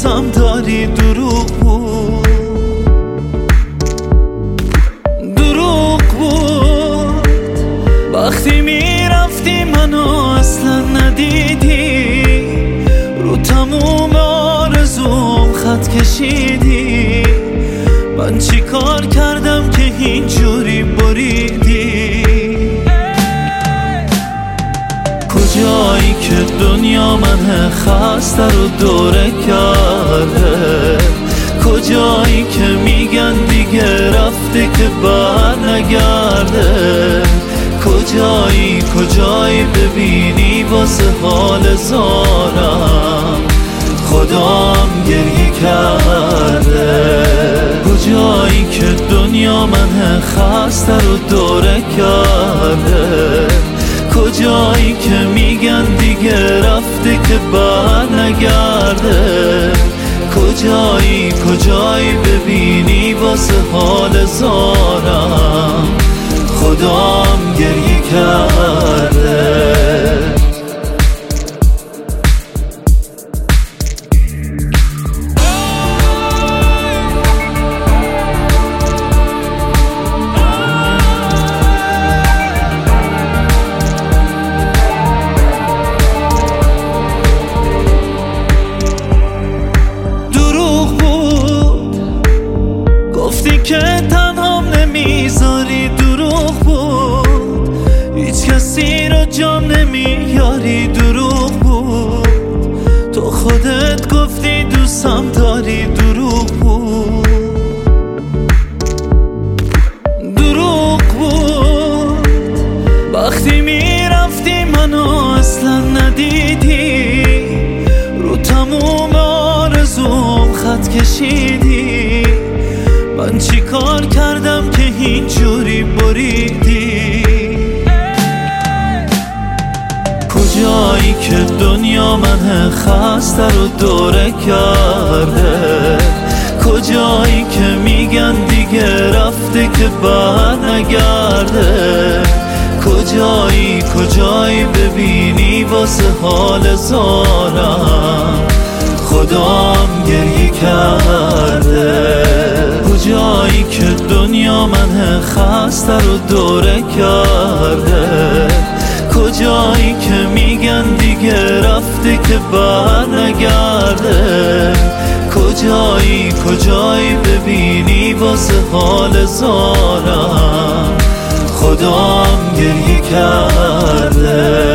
دوستم داری دروغ بود، دروغ بود. وقتی میرفتی منو اصلا ندیدی، رو تموم آرزوم خط کشیدی. من چی کار کردم که اینجوری بریدی؟ کجایی که دنیا من خسته رو دوره کرده؟ کجایی که میگن دیگه رفته که بر نگرده؟ کجایی ببینی واسه حال زارم خدام گریه کرده؟ کجایی که دنیا من خسته رو دوره کرده؟ کجایی که میگن دیگه رفته که بر نگرده؟ کجایی ببینی واسه حال زارم خدام گریه کرده؟ که تنهام نمیذاری، دروغ بود. هیچ کسی رو جام نمیاری، دروغ بود. تو خودت گفتی دوستم داری، دروغ بود، دروغ بود. وقتی میرفتی منو اصلا ندیدی، رو تموم آرزوم خط کشیدی. من چی کار کردم که اینجوری بریدی؟ کجایی که دنیا من خسته رو دوره کرده؟ کجایی که میگن دیگه رفته که بر نگرده؟ کجایی ببینی واسه حال زارم خدام گریه کرده؟ کجایی که دنیا من خسته رو دوره کرده؟ کجایی که میگن دیگه رفته که بر نگرده؟ کجایی ببینی واسه حال زارم خدام گریه کرده؟